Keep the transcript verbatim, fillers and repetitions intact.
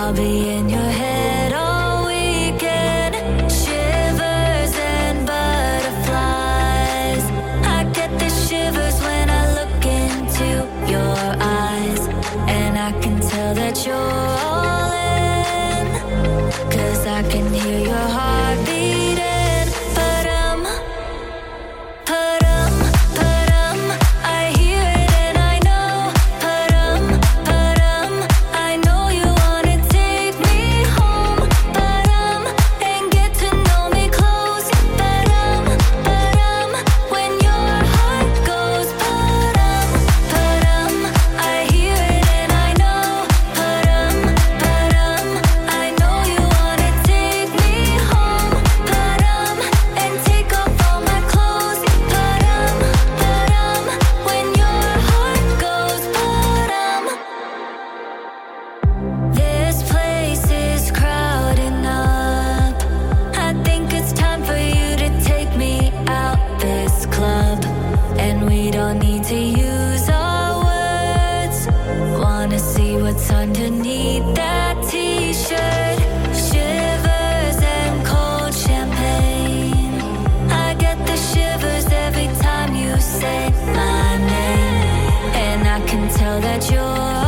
I'll be in your head all weekend. Shivers and butterflies. I get the shivers when I look into your eyes. And I can tell that you're all in, 'cause I can hear your heart beating. But-um, but-um, but-um, I hear it and I know. But-um, but-um, I know you wanna take me home. But-um, and get to know me close. But-um, but-um, when your heart goes. But-um, but-um, I hear it and I know. But-um, but-um, I know you wanna take me home. But-um, and take off all my clothes. But-um, but-um, when your heart goes. But-um, this place is crowding up. I think it's time for you to take me out this club. And we don't need to use our words. Wanna see what's underneath that t-shirt. Shivers and cold champagne. I get the shivers every time you say my name. And I can tell that you're